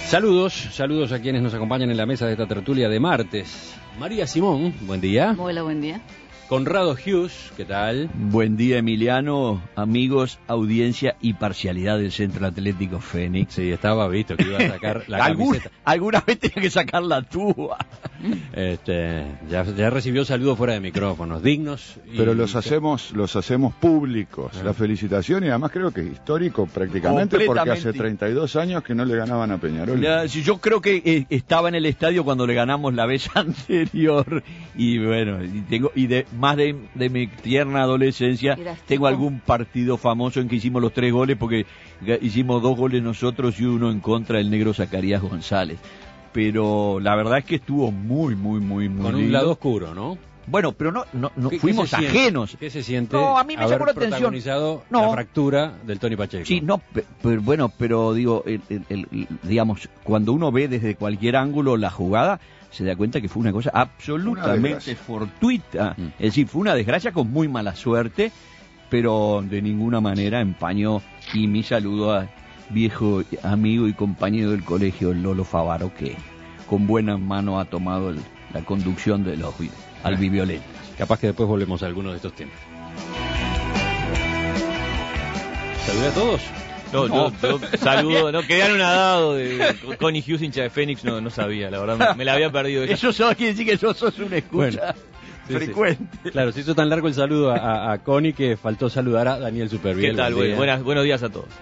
Saludos a quienes nos acompañan en la mesa de esta tertulia de martes. María Simón, buen día. Hola, buen día. Conrado Hughes, ¿qué tal? Buen día, Emiliano, amigos, audiencia y parcialidad del Centro Atlético Fénix. Sí, estaba visto que iba a sacar la camiseta. Alguna vez tenía que sacar la tuba. Ya recibió saludos fuera de micrófonos, dignos. Pero los hacemos públicos, la felicitación, y además creo que es histórico prácticamente, porque hace 32 años que no le ganaban a Peñarol. Yo creo que estaba en el estadio cuando le ganamos la vez anterior, y bueno, más de mi tierna adolescencia, tengo algún partido famoso en que hicimos los 3 goles, porque hicimos 2 goles nosotros y 1 en contra del negro Zacarías González. Pero la verdad es que estuvo muy con lindo. Un lado oscuro, ¿no? Bueno, pero no fuimos ajenos. ¿Qué se siente a mí me haber llamó la atención protagonizado la fractura del Tony Pacheco? Sí, pero digo, digamos, cuando uno ve desde cualquier ángulo la jugada, se da cuenta que fue una cosa absolutamente fortuita. Es decir, fue una desgracia con muy mala suerte, pero de ninguna manera empañó. Y mi saludo a viejo amigo y compañero del colegio, Lolo Favaro, que con buena mano ha tomado la conducción de los albiviolentos. Capaz que después volvemos a algunos de estos temas. ¿Saludé a todos? No, saludo, no, quedé anonadado de Connie Hughes, hincha de Fénix, no sabía, la verdad, me la había perdido. Eso quiere decir que sos una escucha frecuente. Sí. Claro, se hizo tan largo el saludo a Connie que faltó saludar a Daniel Superviel. ¿Qué tal? Buenos días a todos.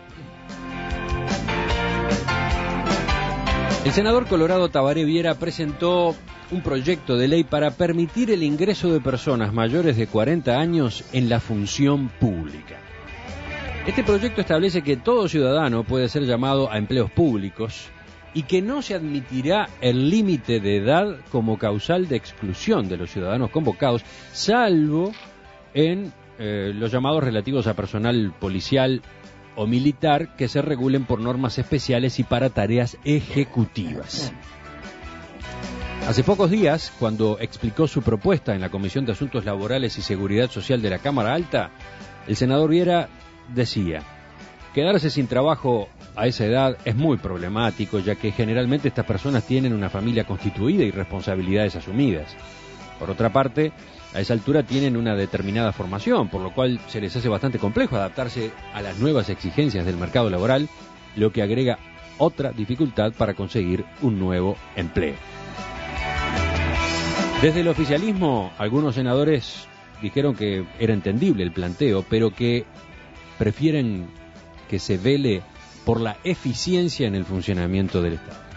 El senador colorado Tabaré Viera presentó un proyecto de ley para permitir el ingreso de personas mayores de 40 años en la función pública. Este proyecto establece que todo ciudadano puede ser llamado a empleos públicos y que no se admitirá el límite de edad como causal de exclusión de los ciudadanos convocados, salvo en los llamados relativos a personal policial o militar que se regulen por normas especiales y para tareas ejecutivas. Hace pocos días, cuando explicó su propuesta en la Comisión de Asuntos Laborales y Seguridad Social de la Cámara Alta, el senador Viera decía: quedarse sin trabajo a esa edad es muy problemático, ya que generalmente estas personas tienen una familia constituida y responsabilidades asumidas. Por otra parte, a esa altura tienen una determinada formación, por lo cual se les hace bastante complejo adaptarse a las nuevas exigencias del mercado laboral, lo que agrega otra dificultad para conseguir un nuevo empleo. Desde el oficialismo, algunos senadores dijeron que era entendible el planteo, pero que prefieren que se vele por la eficiencia en el funcionamiento del Estado.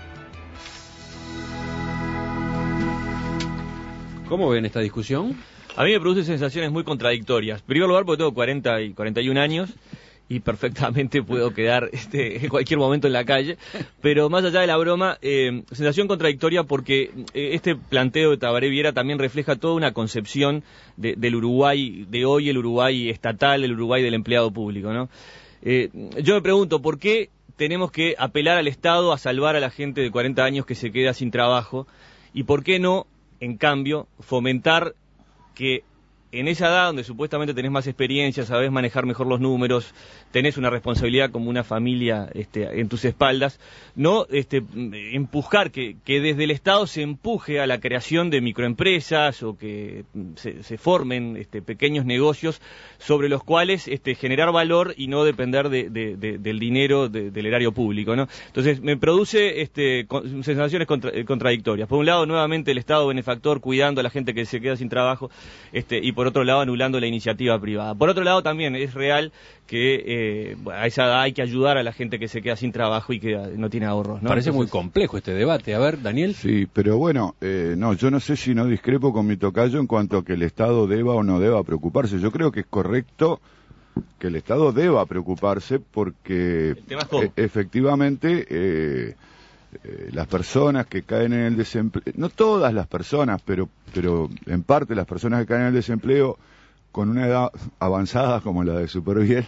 ¿Cómo ven esta discusión? A mí me produce sensaciones muy contradictorias. En primer lugar, porque tengo 40 y 41 años y perfectamente puedo quedar en cualquier momento en la calle. Pero más allá de la broma, sensación contradictoria porque este planteo de Tabaré Viera también refleja toda una concepción del Uruguay de hoy, el Uruguay estatal, el Uruguay del empleado público, ¿no? Yo me pregunto, ¿por qué tenemos que apelar al Estado a salvar a la gente de 40 años que se queda sin trabajo? ¿Y por qué no, en cambio, fomentar que en esa edad donde supuestamente tenés más experiencia, sabés manejar mejor los números, tenés una responsabilidad como una familia en tus espaldas, no empujar que desde el Estado se empuje a la creación de microempresas o que se formen pequeños negocios sobre los cuales generar valor y no depender del dinero del erario público, ¿no? Entonces me produce sensaciones contradictorias. Por un lado, nuevamente el Estado benefactor cuidando a la gente que se queda sin trabajo, y por otro lado anulando la iniciativa privada. Por otro lado también es real que a esa edad hay que ayudar a la gente que se queda sin trabajo y que no tiene ahorros, ¿no? Parece muy complejo este debate. A ver, Daniel. Sí, pero bueno, yo no sé si no discrepo con mi tocayo en cuanto a que el Estado deba o no deba preocuparse. Yo creo que es correcto que el Estado deba preocuparse porque efectivamente las personas que caen en el desempleo, no todas las personas, pero en parte las personas que caen en el desempleo con una edad avanzada como la de Superviel,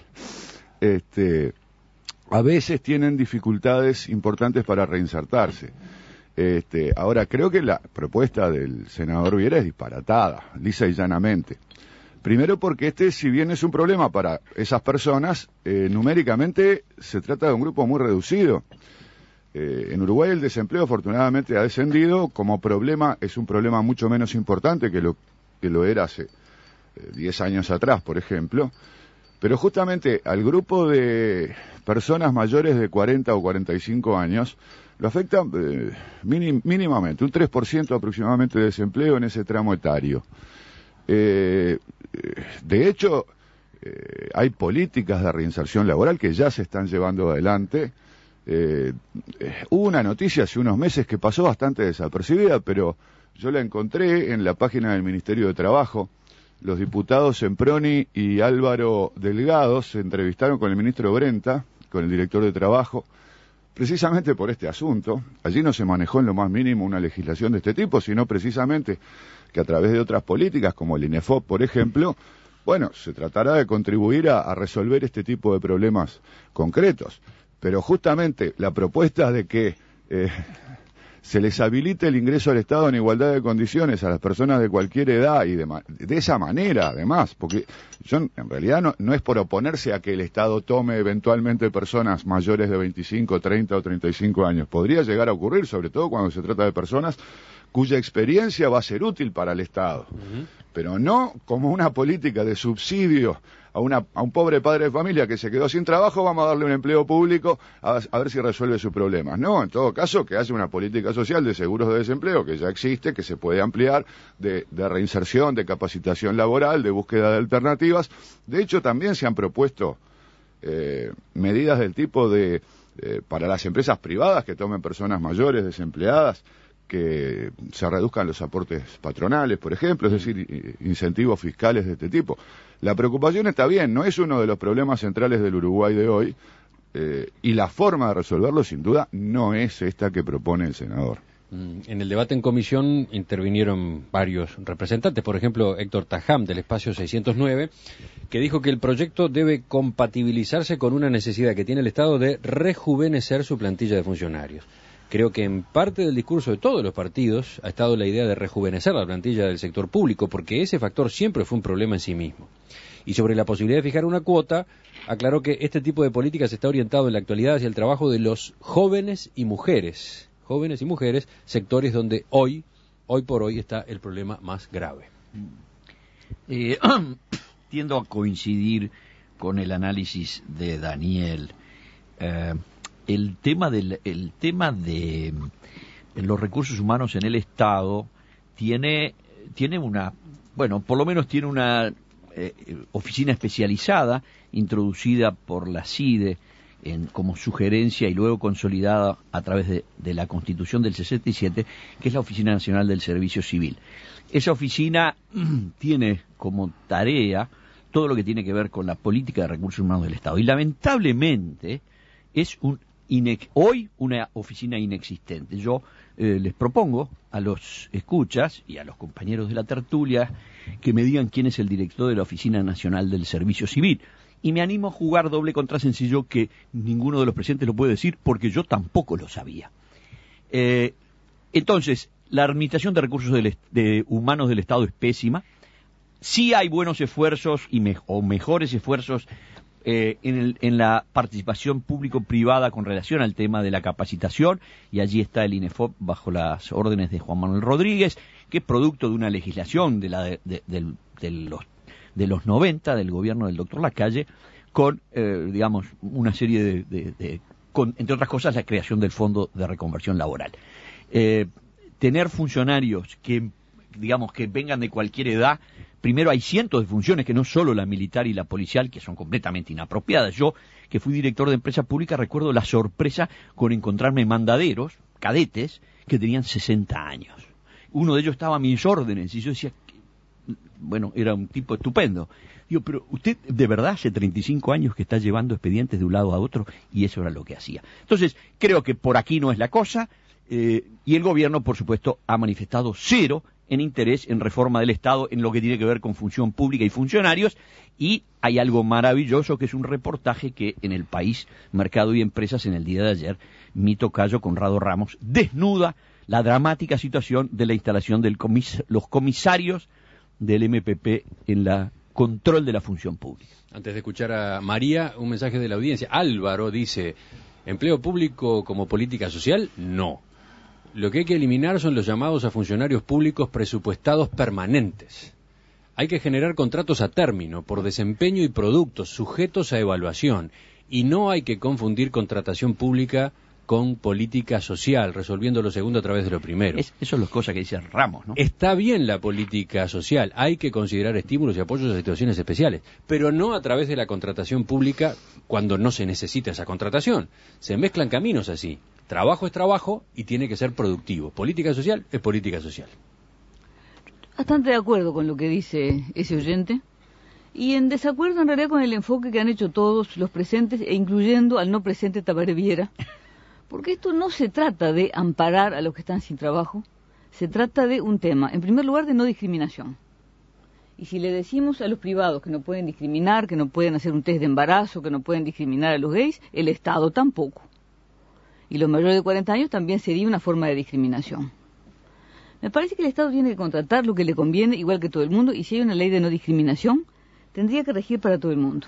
a veces tienen dificultades importantes para reinsertarse. Ahora, creo que la propuesta del senador Viera es disparatada, lisa y llanamente. Primero porque si bien es un problema para esas personas, numéricamente se trata de un grupo muy reducido. En Uruguay el desempleo afortunadamente ha descendido, como problema es un problema mucho menos importante que lo era hace 10 años atrás, por ejemplo, pero justamente al grupo de personas mayores de 40 o 45 años lo afecta mínimamente, un 3% aproximadamente de desempleo en ese tramo etario. De hecho, hay políticas de reinserción laboral que ya se están llevando adelante. Hubo una noticia hace unos meses que pasó bastante desapercibida, pero yo la encontré en la página del Ministerio de Trabajo. Los diputados Semproni y Álvaro Delgado se entrevistaron con el ministro Brenta, con el director de Trabajo, precisamente por este asunto. Allí no se manejó en lo más mínimo una legislación de este tipo, sino precisamente que a través de otras políticas, como el INEFOP, por ejemplo, bueno, se tratará de contribuir a resolver este tipo de problemas concretos. Pero justamente la propuesta de que se les habilite el ingreso al Estado en igualdad de condiciones a las personas de cualquier edad y de esa manera, además, porque en realidad no es por oponerse a que el Estado tome eventualmente personas mayores de 25, 30 o 35 años. Podría llegar a ocurrir, sobre todo cuando se trata de personas cuya experiencia va a ser útil para el Estado, pero no como una política de subsidio a un pobre padre de familia que se quedó sin trabajo, vamos a darle un empleo público a ver si resuelve sus problemas. No, en todo caso, que haya una política social de seguros de desempleo que ya existe, que se puede ampliar, de reinserción, de capacitación laboral, de búsqueda de alternativas. De hecho, también se han propuesto medidas del tipo de para las empresas privadas que tomen personas mayores desempleadas, que se reduzcan los aportes patronales, por ejemplo, es decir, incentivos fiscales de este tipo. La preocupación está bien, no es uno de los problemas centrales del Uruguay de hoy, y la forma de resolverlo, sin duda, no es esta que propone el senador. En el debate en comisión intervinieron varios representantes, por ejemplo, Héctor Tajam, del Espacio 609, que dijo que el proyecto debe compatibilizarse con una necesidad que tiene el Estado de rejuvenecer su plantilla de funcionarios. Creo que en parte del discurso de todos los partidos ha estado la idea de rejuvenecer la plantilla del sector público, porque ese factor siempre fue un problema en sí mismo. Y sobre la posibilidad de fijar una cuota, aclaró que este tipo de políticas está orientado en la actualidad hacia el trabajo de los jóvenes y mujeres, sectores donde hoy por hoy está el problema más grave. Tiendo a coincidir con el análisis de Daniel. El tema de los recursos humanos en el Estado tiene una, bueno, por lo menos tiene una oficina especializada introducida por la CIDE como sugerencia y luego consolidada a través de la Constitución del 67, que es la Oficina Nacional del Servicio Civil. Esa oficina tiene como tarea todo lo que tiene que ver con la política de recursos humanos del Estado y lamentablemente es hoy una oficina inexistente. Yo les propongo a los escuchas y a los compañeros de la tertulia que me digan quién es el director de la Oficina Nacional del Servicio Civil. Y me animo a jugar doble contra sencillo, que ninguno de los presentes lo puede decir porque yo tampoco lo sabía. Entonces, la administración de recursos humanos del Estado es pésima. Sí hay buenos esfuerzos o mejores esfuerzos en la participación público-privada con relación al tema de la capacitación, y allí está el INEFOP bajo las órdenes de Juan Manuel Rodríguez, que es producto de una legislación de los 90 del gobierno del doctor Lacalle, con digamos una serie con, entre otras cosas, la creación del Fondo de Reconversión Laboral. Tener funcionarios que vengan de cualquier edad. Primero, hay cientos de funciones, que no solo la militar y la policial, que son completamente inapropiadas. Yo, que fui director de empresa pública, recuerdo la sorpresa con encontrarme mandaderos, cadetes, que tenían 60 años. Uno de ellos estaba a mis órdenes, y yo decía, bueno, era un tipo estupendo. Digo, pero usted de verdad hace 35 años que está llevando expedientes de un lado a otro, y eso era lo que hacía. Entonces, creo que por aquí no es la cosa, y el gobierno, por supuesto, ha manifestado cero en interés en reforma del Estado en lo que tiene que ver con función pública y funcionarios, y hay algo maravilloso que es un reportaje que en El País, Mercado y Empresas, en el día de ayer, mi tocayo Conrado Ramos desnuda la dramática situación de la instalación de los comisarios del MPP en la control de la función pública. Antes de escuchar a María, un mensaje de la audiencia. Álvaro dice: ¿Empleo público como política social? No. Lo que hay que eliminar son los llamados a funcionarios públicos presupuestados permanentes. Hay que generar contratos a término, por desempeño y productos, sujetos a evaluación. Y no hay que confundir contratación pública con política social, resolviendo lo segundo a través de lo primero. Eso son las cosas que dice Ramos, ¿no? Está bien la política social, hay que considerar estímulos y apoyos a situaciones especiales, pero no a través de la contratación pública cuando no se necesita esa contratación. Se mezclan caminos así. Trabajo es trabajo y tiene que ser productivo. Política social es política social. Bastante de acuerdo con lo que dice ese oyente, y en desacuerdo en realidad con el enfoque que han hecho todos los presentes, e incluyendo al no presente Tabaré Viera, porque esto no se trata de amparar a los que están sin trabajo, se trata de un tema, en primer lugar, de no discriminación. Y si le decimos a los privados que no pueden discriminar, que no pueden hacer un test de embarazo, que no pueden discriminar a los gays, el Estado tampoco. Y los mayores de 40 años también sería una forma de discriminación. Me parece que el Estado tiene que contratar lo que le conviene, igual que todo el mundo, y si hay una ley de no discriminación, tendría que regir para todo el mundo.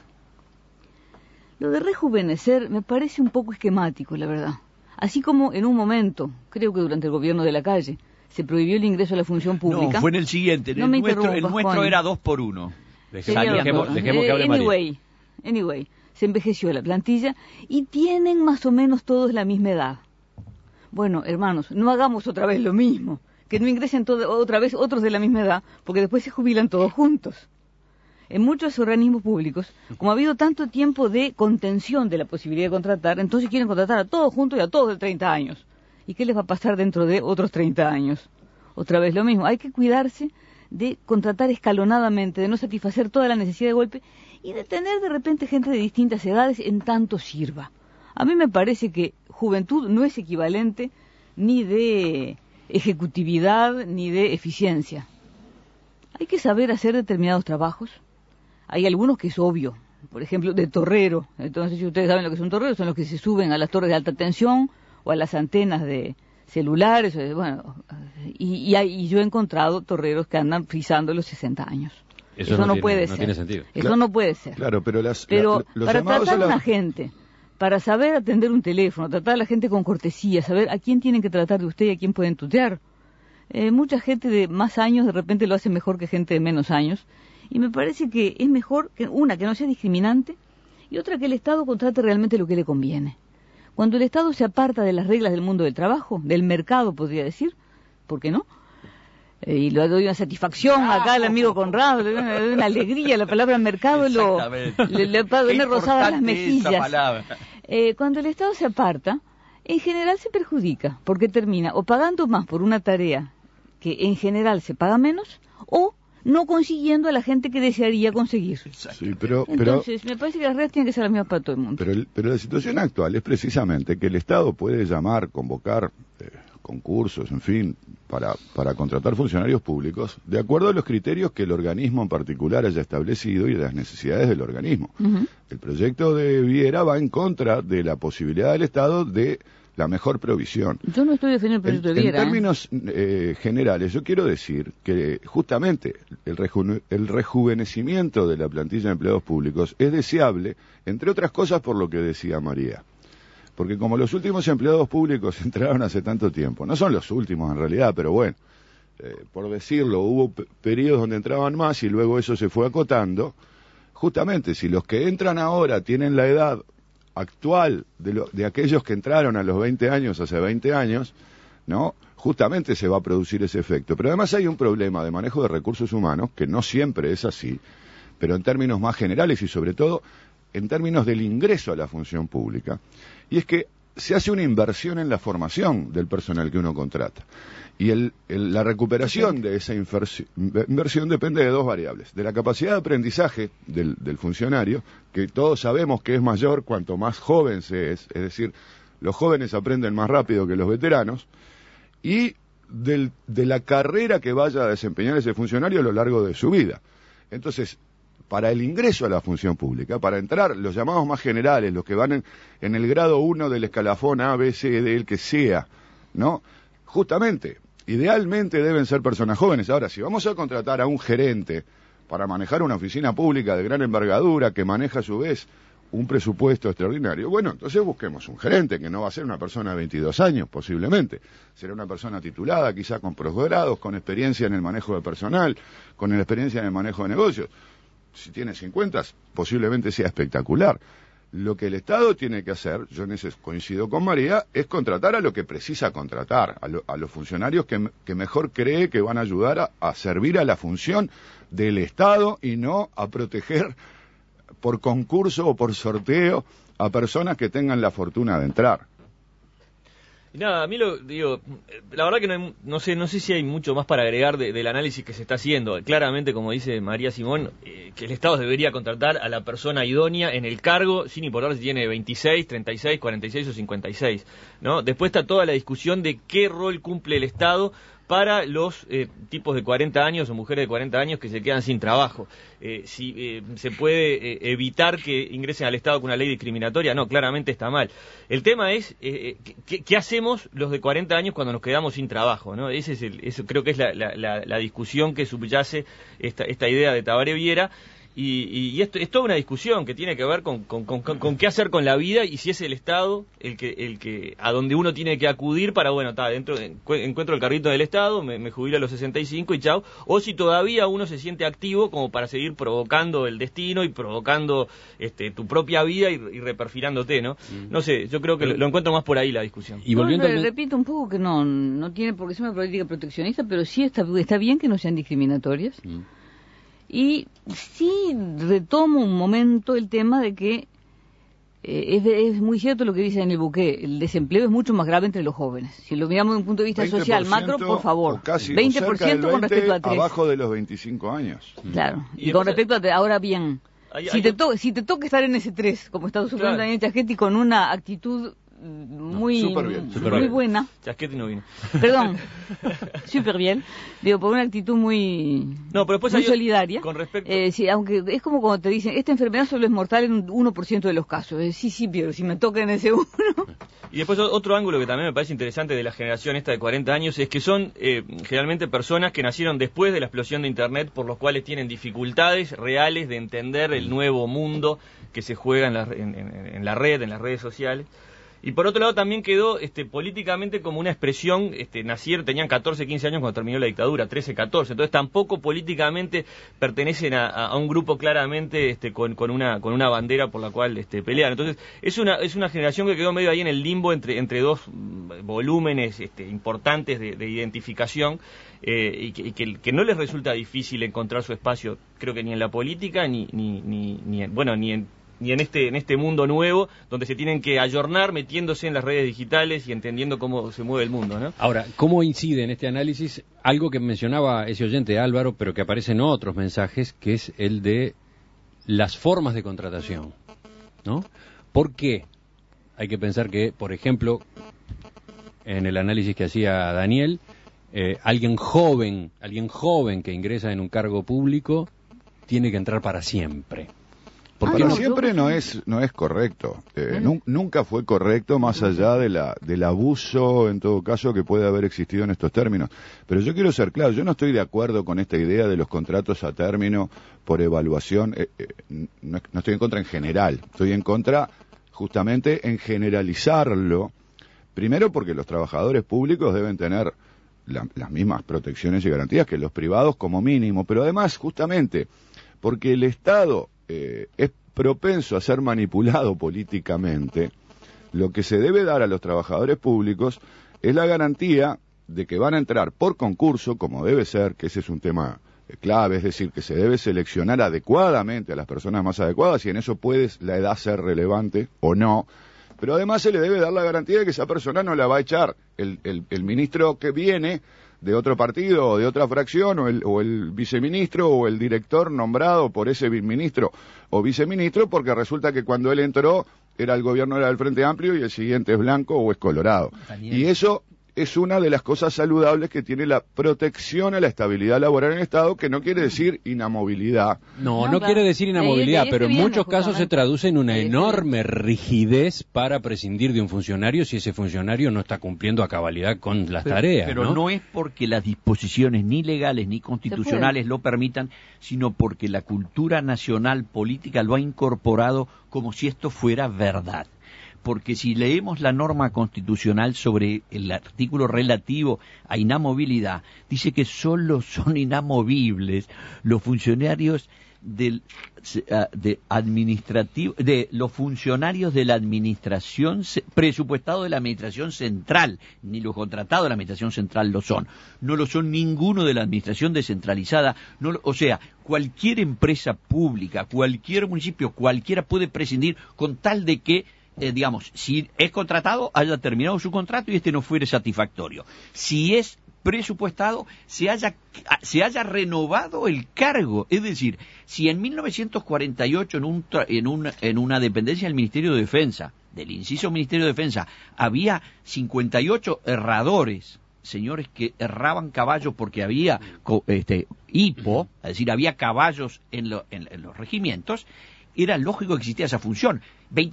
Lo de rejuvenecer me parece un poco esquemático, la verdad. Así como en un momento, creo que durante el gobierno de Lacalle, se prohibió el ingreso a la función pública. No, fue en el siguiente. No el nuestro era 2 por 1. Dejemos que hable María. Anyway, se envejeció la plantilla y tienen más o menos todos la misma edad. Bueno, hermanos, no hagamos otra vez lo mismo. Que no ingresen otra vez otros de la misma edad, porque después se jubilan todos juntos. En muchos organismos públicos, como ha habido tanto tiempo de contención de la posibilidad de contratar, entonces quieren contratar a todos juntos y a todos de 30 años. ¿Y qué les va a pasar dentro de otros 30 años? Otra vez lo mismo. Hay que cuidarse de contratar escalonadamente, de no satisfacer toda la necesidad de golpe y de tener de repente gente de distintas edades en tanto sirva. A mí me parece que juventud no es equivalente ni de ejecutividad ni de eficiencia. Hay que saber hacer determinados trabajos. Hay algunos que es obvio, por ejemplo, de torrero. Entonces, si ustedes saben lo que es un torrero, son los que se suben a las torres de alta tensión o a las antenas de celulares. Bueno, y yo he encontrado torreros que andan frisando los 60 años. Eso no puede ser. No tiene sentido. Eso no puede ser. Claro, pero para tratar a una gente, para saber atender un teléfono, tratar a la gente con cortesía, saber a quién tienen que tratar de usted y a quién pueden tutear. Mucha gente de más años de repente lo hace mejor que gente de menos años. Y me parece que es mejor que no sea discriminante, y otra, que el Estado contrate realmente lo que le conviene. Cuando el Estado se aparta de las reglas del mundo del trabajo, del mercado, podría decir, ¿por qué no? Y le doy una satisfacción acá al amigo Conrado, le doy una alegría, la palabra mercado le pone rosada las mejillas. Cuando el Estado se aparta, en general se perjudica, porque termina o pagando más por una tarea que en general se paga menos, o no consiguiendo a la gente que desearía conseguir. Sí, entonces, me parece que las reglas tienen que ser las mismas para todo el mundo. Pero la situación actual es precisamente que el Estado puede llamar, convocar concursos, en fin, para contratar funcionarios públicos, de acuerdo a los criterios que el organismo en particular haya establecido y las necesidades del organismo. Uh-huh. El proyecto de Viera va en contra de la posibilidad del Estado de la mejor provisión. Yo no estoy defendiendo el proyecto de Viera. En términos generales, yo quiero decir que justamente el rejuvenecimiento de la plantilla de empleados públicos es deseable, entre otras cosas por lo que decía María. Porque como los últimos empleados públicos entraron hace tanto tiempo, no son los últimos en realidad, pero bueno, por decirlo, hubo periodos donde entraban más y luego eso se fue acotando. Justamente, si los que entran ahora tienen la edad actual de aquellos que entraron a los 20 años hace 20 años, ¿no? Justamente se va a producir ese efecto. Pero además hay un problema de manejo de recursos humanos, que no siempre es así, pero en términos más generales y sobre todo en términos del ingreso a la función pública. Y es que se hace una inversión en la formación del personal que uno contrata. Y la recuperación de esa inversión depende de dos variables. De la capacidad de aprendizaje del funcionario, que todos sabemos que es mayor cuanto más joven se es decir, los jóvenes aprenden más rápido que los veteranos, y de la carrera que vaya a desempeñar ese funcionario a lo largo de su vida. Entonces, para el ingreso a la función pública, para entrar, los llamados más generales, los que van en el grado 1 del escalafón A, B, C, D, el que sea, ¿no? Justamente, idealmente deben ser personas jóvenes. Ahora, si vamos a contratar a un gerente para manejar una oficina pública de gran envergadura, que maneja a su vez un presupuesto extraordinario. Bueno, entonces busquemos un gerente, que no va a ser una persona de 22 años, posiblemente. Será una persona titulada, quizá con posgrados, con experiencia en el manejo de personal, con experiencia en el manejo de negocios. Si tiene 50, posiblemente sea espectacular. Lo que el Estado tiene que hacer, yo en eso coincido con María, es contratar a lo que precisa contratar, a los funcionarios que mejor cree que van a ayudar a servir a la función del Estado y no a proteger por concurso o por sorteo a personas que tengan la fortuna de entrar. Y nada, a mí la verdad que no sé si hay mucho más para agregar del análisis que se está haciendo. Claramente, como dice María Simón, que el Estado debería contratar a la persona idónea en el cargo, sin importar si tiene 26, 36, 46 o 56, ¿no? Después está toda la discusión de qué rol cumple el Estado para los tipos de 40 años o mujeres de 40 años que se quedan sin trabajo. Si se puede evitar que ingresen al Estado con una ley discriminatoria, no, claramente está mal. El tema es, ¿qué hacemos los de 40 años cuando nos quedamos sin trabajo, ¿no? Eso creo que es la discusión que subyace esta idea de Tabaré Viera. Y esto es toda una discusión que tiene que ver con qué hacer con la vida y si es el Estado el que a donde uno tiene que acudir para, bueno, encuentro el carrito del Estado, me jubilo a los 65 y chao, o si todavía uno se siente activo como para seguir provocando el destino y provocando tu propia vida y reperfilándote, ¿no? No sé, yo creo que lo encuentro más por ahí la discusión. Y volviendo repito un poco que no tiene por qué ser una política proteccionista, pero sí está bien que no sean discriminatorias. Y sí retomo un momento el tema de que es muy cierto lo que dice Daniel Buqué, el desempleo es mucho más grave entre los jóvenes. Si lo miramos desde un punto de vista social, macro, por favor, casi, 20% con respecto a 3. Abajo de los 25 años. Claro, y con respecto a ahora bien, si te toca estar en ese 3, como está suponiendo Daniel Chaschetti, con una actitud muy buena. Chaschetti no vino. Perdón, súper bien. Digo, por una actitud muy solidaria. Con respecto... sí, aunque es como cuando te dicen, esta enfermedad solo es mortal en un 1% de los casos. Sí, pero si me toca en ese 1... Y después otro ángulo que también me parece interesante de la generación esta de 40 años es que son generalmente personas que nacieron después de la explosión de Internet, por los cuales tienen dificultades reales de entender el nuevo mundo que se juega en la red, en las redes sociales. Y por otro lado también quedó políticamente como una expresión, tenían 14, 15 años cuando terminó la dictadura, 13, 14, entonces tampoco políticamente pertenecen a un grupo claramente con una bandera por la cual pelean. Entonces es una generación que quedó medio ahí en el limbo entre dos volúmenes importantes de identificación y que no les resulta difícil encontrar su espacio, creo que ni en la política ni en este mundo nuevo, donde se tienen que ayornar metiéndose en las redes digitales y entendiendo cómo se mueve el mundo, ¿no? Ahora, ¿cómo incide en este análisis algo que mencionaba ese oyente Álvaro, pero que aparece en otros mensajes, que es el de las formas de contratación, ¿no? ¿Por qué? Hay que pensar que, por ejemplo, en el análisis que hacía Daniel, alguien joven que ingresa en un cargo público tiene que entrar para siempre. Porque siempre no es correcto. Nunca fue correcto, más allá del abuso, en todo caso, que puede haber existido en estos términos. Pero yo quiero ser claro, yo no estoy de acuerdo con esta idea de los contratos a término por evaluación. No estoy en contra en general, estoy en contra justamente en generalizarlo. Primero porque los trabajadores públicos deben tener las mismas protecciones y garantías que los privados como mínimo, pero además justamente porque el Estado es propenso a ser manipulado políticamente, lo que se debe dar a los trabajadores públicos es la garantía de que van a entrar por concurso, como debe ser, que ese es un tema clave, es decir, que se debe seleccionar adecuadamente a las personas más adecuadas, y en eso puede la edad ser relevante o no, pero además se le debe dar la garantía de que esa persona no la va a echar el ministro que viene de otro partido o de otra fracción, o el viceministro o el director nombrado por ese ministro o viceministro, porque resulta que cuando él entró el gobierno era del Frente Amplio y el siguiente es blanco o es colorado. Daniel. Y eso es una de las cosas saludables que tiene la protección a la estabilidad laboral en el Estado, que no quiere decir inamovilidad. No quiere decir inamovilidad, pero en muchos casos se traduce en una enorme rigidez para prescindir de un funcionario si ese funcionario no está cumpliendo a cabalidad con las tareas. Pero no es porque las disposiciones ni legales ni constitucionales lo permitan, sino porque la cultura nacional política lo ha incorporado como si esto fuera verdad. Porque si leemos la norma constitucional sobre el artículo relativo a inamovilidad, dice que solo son inamovibles los funcionarios de los funcionarios de la administración presupuestado de la administración central, ni los contratados de la administración central lo son. No lo son ninguno de la administración descentralizada. O sea, cualquier empresa pública, cualquier municipio, cualquiera puede prescindir con tal de que si es contratado, haya terminado su contrato y este no fuere satisfactorio. Si es presupuestado, se haya renovado el cargo. Es decir, si en 1948 en una dependencia del Ministerio de Defensa, del inciso Ministerio de Defensa, había 58 herradores, señores que herraban caballos porque había hipo, es decir, había caballos en los regimientos, era lógico que existía esa función.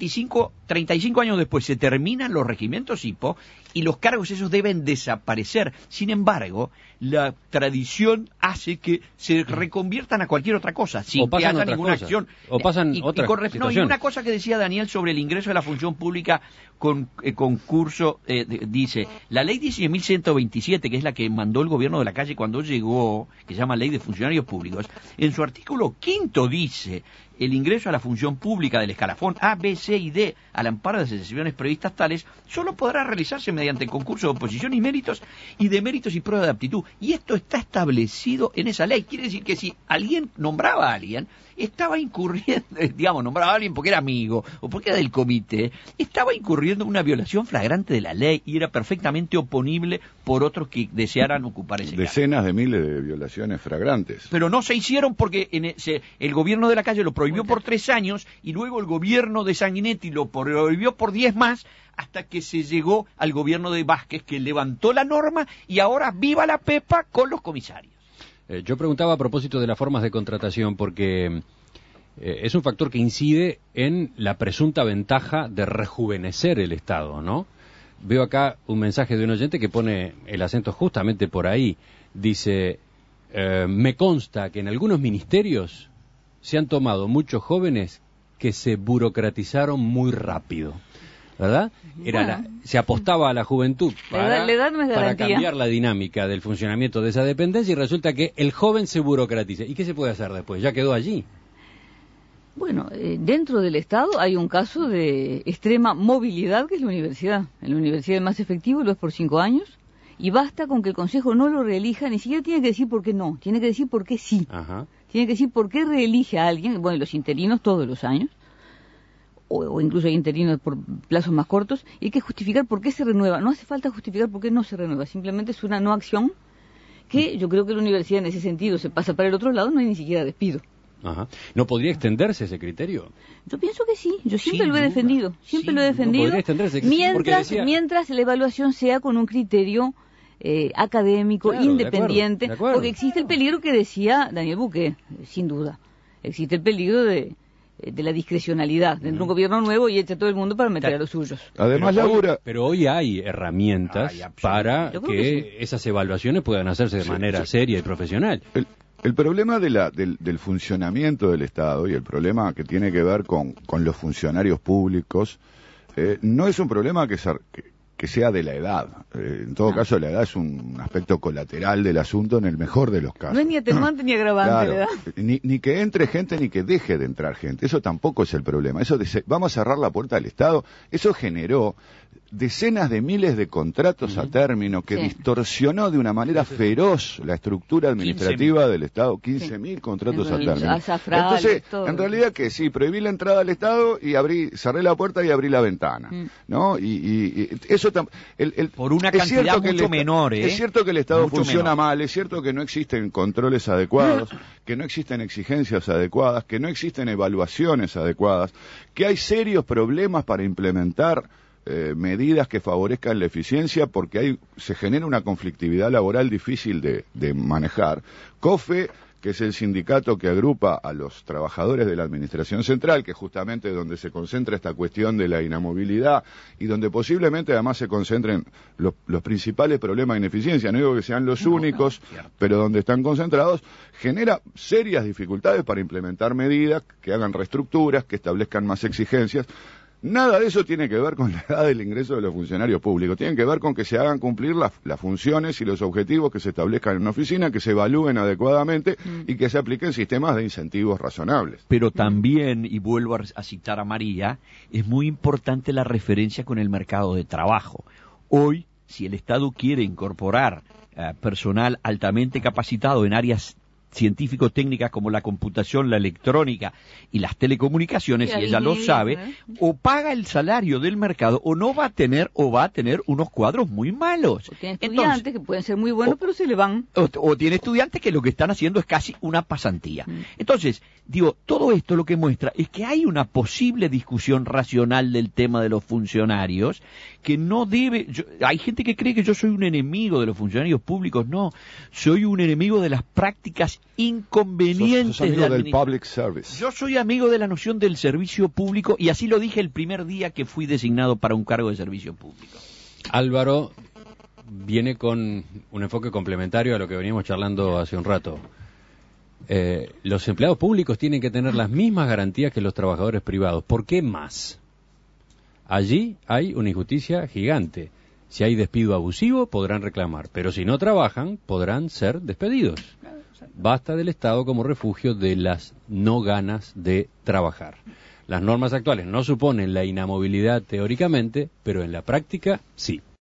35 años después se terminan los regimientos hipo y los cargos esos deben desaparecer. Sin embargo, la tradición hace que se reconviertan a cualquier otra cosa, sin que haya ninguna acción. O pasan otras situaciones. Y una cosa que decía Daniel sobre el ingreso de la función pública con concurso, dice, la ley 10.127, que es la que mandó el gobierno de la calle cuando llegó, que se llama Ley de Funcionarios Públicos, en su artículo 5 dice, el ingreso a la función pública del escalafón A, B, C y D, al amparo de las excepciones previstas tales, solo podrá realizarse mediante concurso de oposición y méritos, y de méritos y prueba de aptitud. Y esto está establecido en esa ley. Quiere decir que si alguien nombraba a alguien, estaba incurriendo, nombraba a alguien porque era amigo, o porque era del comité, estaba incurriendo en una violación flagrante de la ley, y era perfectamente oponible por otros que desearan ocupar ese cargo. Decenas de miles de violaciones flagrantes. Pero no se hicieron porque el gobierno de la calle lo prohibió por 3 años, y luego el gobierno de Sanguinetti lo prohibió por 10 más, hasta que se llegó al gobierno de Vázquez, que levantó la norma, y ahora viva la pepa con los comisarios. Yo preguntaba a propósito de las formas de contratación, porque es un factor que incide en la presunta ventaja de rejuvenecer el Estado, ¿no? Veo acá un mensaje de un oyente que pone el acento justamente por ahí. Dice, me consta que en algunos ministerios se han tomado muchos jóvenes que se burocratizaron muy rápido, ¿verdad? Se apostaba a la juventud para cambiar la dinámica del funcionamiento de esa dependencia, y resulta que el joven se burocratiza. ¿Y qué se puede hacer después? Ya quedó allí. Bueno, dentro del Estado hay un caso de extrema movilidad, que es la universidad. En la universidad el más efectivo lo es por 5 años, y basta con que el Consejo no lo reelija, ni siquiera tiene que decir por qué no, tiene que decir por qué sí. Ajá. Tiene que decir por qué reelige a alguien, los interinos todos los años, o incluso hay interinos por plazos más cortos, y hay que justificar por qué se renueva. No hace falta justificar por qué no se renueva, simplemente es una no acción, que yo creo que la universidad en ese sentido se pasa para el otro lado, no hay ni siquiera despido. Ajá. ¿No podría extenderse ese criterio? Yo pienso que sí, yo siempre lo he defendido, mientras la evaluación sea con un criterio académico, claro, independiente, de acuerdo. Porque existe el peligro que decía Daniel Buqué, sin duda, existe el peligro de la discrecionalidad dentro de un gobierno nuevo y echa a todo el mundo para meter a los suyos. Además, pero hoy hay herramientas para que esas evaluaciones puedan hacerse de manera seria y profesional. El problema del funcionamiento del Estado, y el problema que tiene que ver con los funcionarios públicos, no es un problema que sea de la edad. En todo caso, la edad es un aspecto colateral del asunto en el mejor de los casos. No es ni atenuante ni agravante, claro, la edad. Ni que entre gente ni que deje de entrar gente. Eso tampoco es el problema. Eso vamos a cerrar la puerta del Estado. Eso generó decenas de miles de contratos a término que distorsionó de una manera feroz la estructura administrativa del Estado. 15.000 contratos a término. Entonces, en realidad que sí, prohibí la entrada al Estado y cerré la puerta y abrí la ventana, ¿no? Y eso por una cantidad mucho menor, Es cierto que el Estado funciona mal, es cierto que no existen controles adecuados, que no existen exigencias adecuadas, que no existen evaluaciones adecuadas, que hay serios problemas para implementar medidas que favorezcan la eficiencia porque se genera una conflictividad laboral difícil de manejar. COFE, que es el sindicato que agrupa a los trabajadores de la Administración Central, que es justamente donde se concentra esta cuestión de la inamovilidad y donde posiblemente además se concentren los principales problemas de ineficiencia, no digo que sean los únicos, pero donde están concentrados, genera serias dificultades para implementar medidas que hagan reestructuras, que establezcan más exigencias. Nada de eso tiene que ver con la edad del ingreso de los funcionarios públicos, tiene que ver con que se hagan cumplir las funciones y los objetivos que se establezcan en una oficina, que se evalúen adecuadamente y que se apliquen sistemas de incentivos razonables. Pero también, y vuelvo a citar a María, es muy importante la referencia con el mercado de trabajo. Hoy, si el Estado quiere incorporar personal altamente capacitado en áreas científico-técnicas como la computación, la electrónica y las telecomunicaciones, y ella lo sabe, o paga el salario del mercado o no va a tener, o va a tener unos cuadros muy malos. O tiene estudiantes que pueden ser muy buenos, pero se le van. O tiene estudiantes que lo que están haciendo es casi una pasantía. Entonces, digo, todo esto lo que muestra es que hay una posible discusión racional del tema de los funcionarios que no debe... hay gente que cree que yo soy un enemigo de los funcionarios públicos. No, soy un enemigo de las prácticas inconvenientes sos amigo del public service. Yo soy amigo de la noción del servicio público y así lo dije el primer día que fui designado para un cargo de servicio público. Álvaro viene con un enfoque complementario a lo que veníamos charlando hace un rato. Los empleados públicos tienen que tener las mismas garantías que los trabajadores privados. ¿Por qué más? Allí hay una injusticia gigante. Si hay despido abusivo, podrán reclamar, pero si no trabajan, podrán ser despedidos. Basta del Estado como refugio de las no ganas de trabajar. Las normas actuales no suponen la inamovilidad teóricamente, pero en la práctica sí.